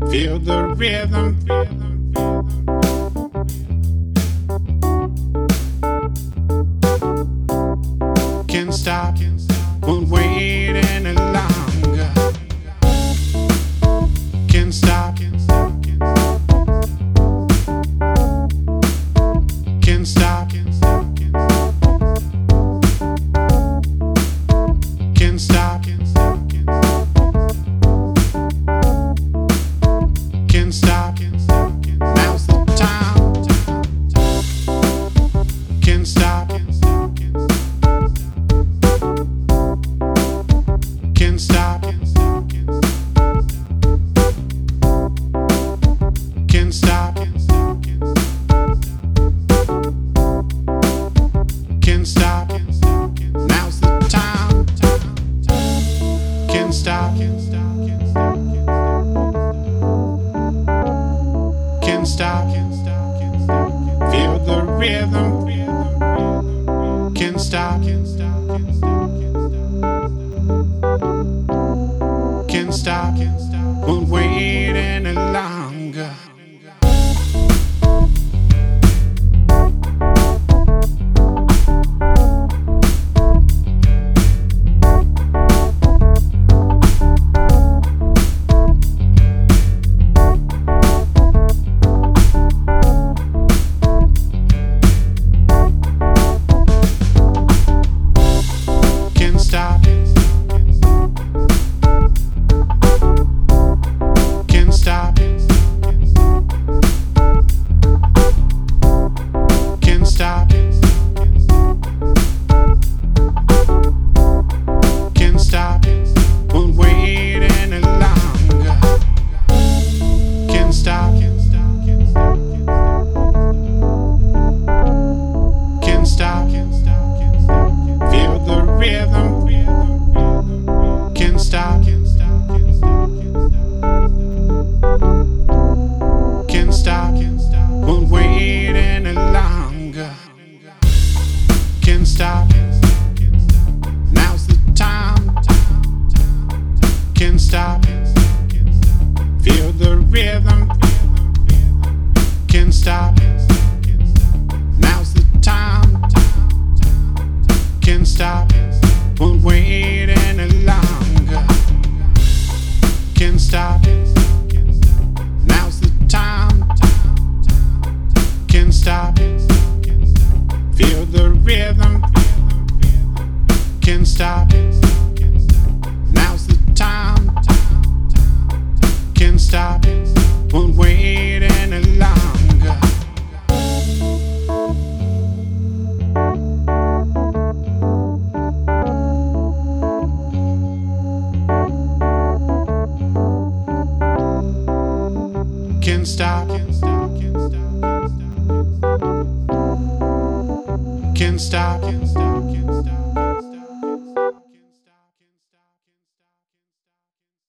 Feel the rhythm. Can't stop, won't wait any longer. Can't stop, can't stop, can't stop, can't stop, can't stop, can't stop. Now's the time. Can't stop, can't stop, can't stop, can't stop, can't stop. Now's the time. Can't stop, can't stop, can't stop, feel the rhythm. Can't stop, can't stop, won't wait any longer. Can't stop, now's the time. Can't stop, feel the rhythm. Can't stop, now's the time. Can't stop, won't wait any longer. Can't stop, now's the time. Can't stop, feel the rhythm. Can't stop, now's the time. Can't stop, won't wait any longer. Can't stop, can't stop,